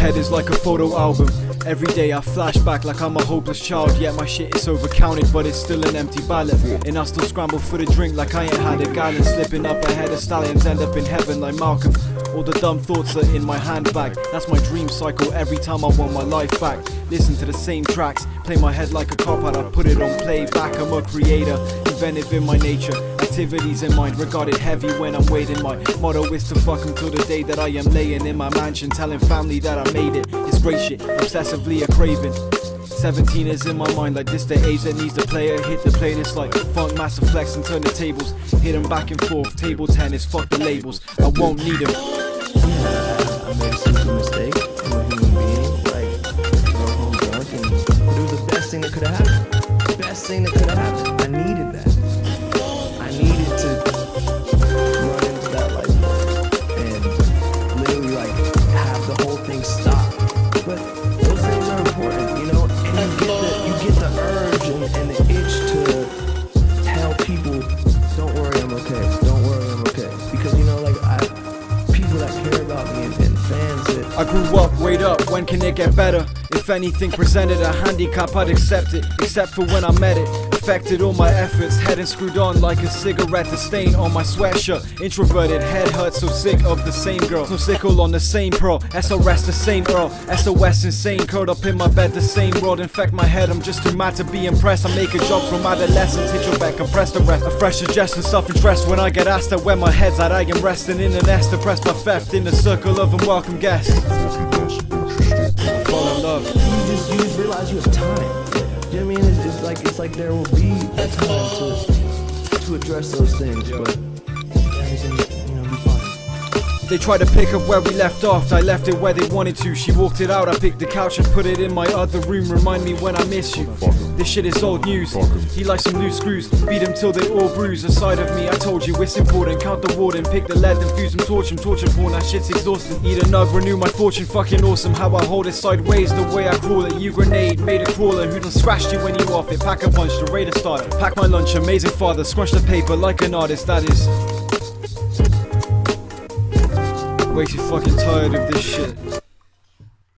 head is like a photo album. Every day I flash back like I'm a hopeless child. Yet my shit is overcounted, but it's still an empty ballot. And I still scramble for the drink like I ain't had a gallon. Slipping up ahead of stallions, end up in heaven like Malcolm. All the dumb thoughts are in my handbag. That's my dream cycle every time I want my life back. Listen to the same tracks, play my head like a cop out. I put it on playback, I'm a creator, inventive in my nature. Activities in mind, regarded heavy when I'm waiting. My motto is to fuck until the day that I am laying in my mansion, telling family that I made it. It's great shit, obsessively a craving. 17 is in my mind, like this the age that needs the player. Hit the playlist like Funk Master Flex and turn the tables. Hit them back and forth, table tennis, fuck the labels. I won't need them. I made a stupid mistake. I'm a human being. Like, go home drunk, and it was the best thing that could have happened. Best thing that could have happened. I needed that. I needed to run into that light bulb and literally like have the whole thing stop. But those things are important, you know. And you get the urge and the itch to tell people, "Don't worry, I'm okay. Don't worry, I'm okay." Because you know, like people that care about me and fans that I grew up, wait up, when can it get better? If anything presented a handicap, I'd accept it. Except for when I met it, affected all my efforts. Head screwed on like a cigarette, the stain on my sweatshirt. Introverted, head hurt, so sick of the same girl. So sickle on the same pro, SOS the same Earl. SOS insane, curled up in my bed, the same rod. Infect my head, I'm just too mad to be impressed. I make a job from adolescence, hit your back, compress the rest. A fresh suggestion, self-interest when I get asked at where my head's at. I am resting in a nest, oppressed by theft in a circle of unwelcome guests. I fall in love. You just realize you have time. You know what I mean? It's like there will be a time to address those things, but everything, you know, be fine. They tried to pick up where we left off, I left it where they wanted to. She walked it out, I picked the couch and put it in my other room. Remind me when I miss you. This shit is old news. He likes some loose screws, beat him till they all bruise. Aside of me, I told you it's important. Count the warden, pick the lead, then fuse him, torture porn. That shit's exhausting. Eat a nug, renew my fortune, fucking awesome. How I hold it sideways, the way I crawl it. You grenade, made a crawler who done scratched you when you off it. Pack a punch, the raider starter. Pack my lunch, amazing father. Scrunch the paper like an artist, that is. Way too fucking tired of this shit.